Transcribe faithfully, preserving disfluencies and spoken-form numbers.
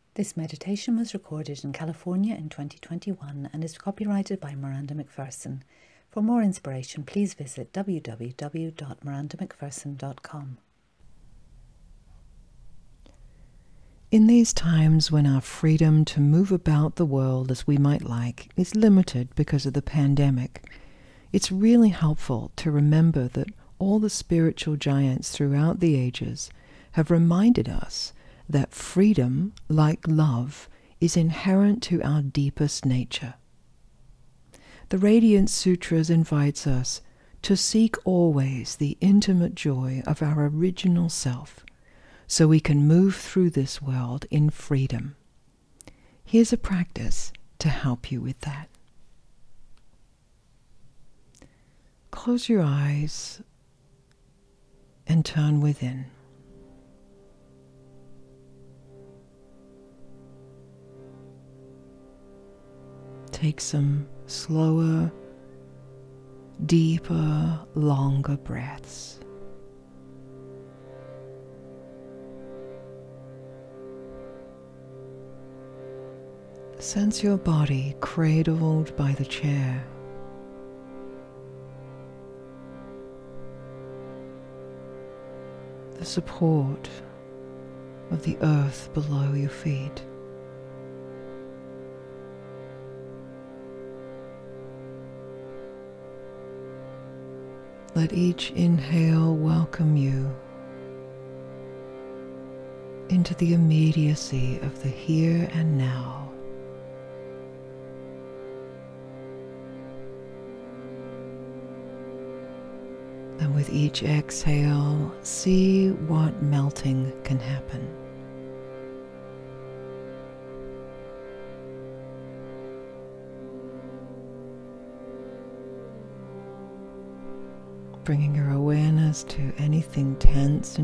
This meditation was recorded in California in twenty twenty-one and is copyrighted by Miranda McPherson. For more inspiration, please visit w w w dot miranda mcpherson dot com. In these times when our freedom to move about the world as we might like is limited because of the pandemic, it's really helpful to remember that all the spiritual giants throughout the ages have reminded us that freedom, like love, is inherent to our deepest nature. The Radiance Sutras invites us to seek always the intimate joy of our original self, so we can move through this world in freedom. Here's a practice to help you with that. Close your eyes and turn within. Take some slower, deeper, longer breaths. Sense your body cradled by the chair. The support of the earth below your feet. Let each inhale welcome you into the immediacy of the here and now. And with each exhale, see what melting can happen. Bringing your awareness to anything tense in